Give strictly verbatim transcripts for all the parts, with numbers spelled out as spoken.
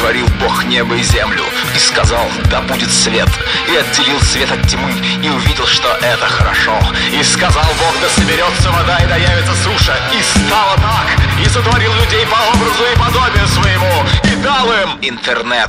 сотворил Бог небо и землю, и сказал: да будет свет. И отделил свет от тьмы, и увидел, что это хорошо. И сказал Бог: да соберется вода, и да явится суша. И стало так. И сотворил людей по образу и подобию своему, и дал им интернет.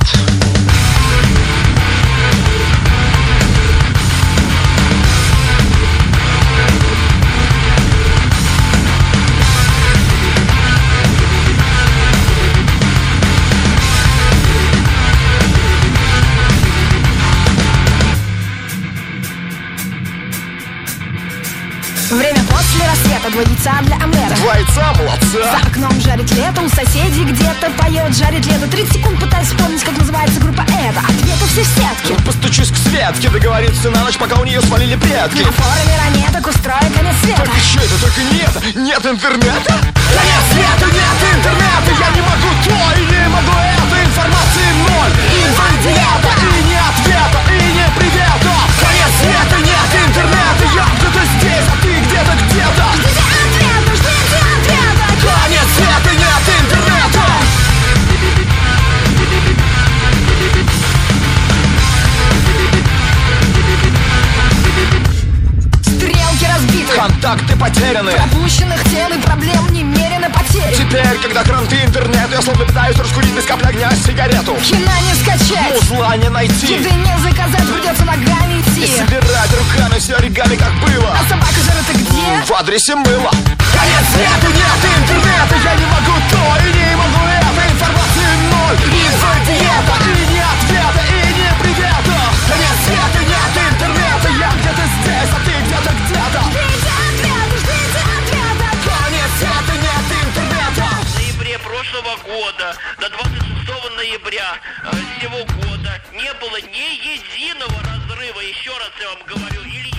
Время после рассвета, два яйца для омлета. Два яйца, молодца. За окном жарит лето, у соседей где-то поет жарит лето. тридцать секунд пытаюсь вспомнить, как называется группа эта. Ответы все в сетке. Постучусь к Светке, договориться на ночь, пока у нее свалили предки. На форуме ранеток устроит конец света. Только что это, только не это, нет интернета. Конец света, нет интернета. Я не могу то и не могу это. Информации ноль, инфо-диета. И не ответа, и не привета. Конец света, нет интернета. Я где-то здесь, а ты где-то где-то. Ждите ответа, ждите ответа. Конец света, нет интернета. Стрелки разбиты, Контакты потеряны. пропущенных тем и проблем немерено потерь. Теперь, когда кранты интернету, я словно пытаюсь раскурить без капли огня сигарету. Кино не скачать, Музла не найти. еды не заказать, придется ногами идти. И собирать руками все оригами, как было. А собака жрет и где? В адресе мыла. Конец света, нет интернета. Я не могу то и не могу это. Информации ноль, инфо-диета. И не ответа, и не привета. Конец света, нет интернета. Я где-то здесь, а ты где-то где-то. Ждите ответа, ждите ответа. Конец света, нет интернета. В ноябре прошлого года, до двадцать шестого ноября э, сего года не было ни единого разрыва, еще раз я вам говорю, или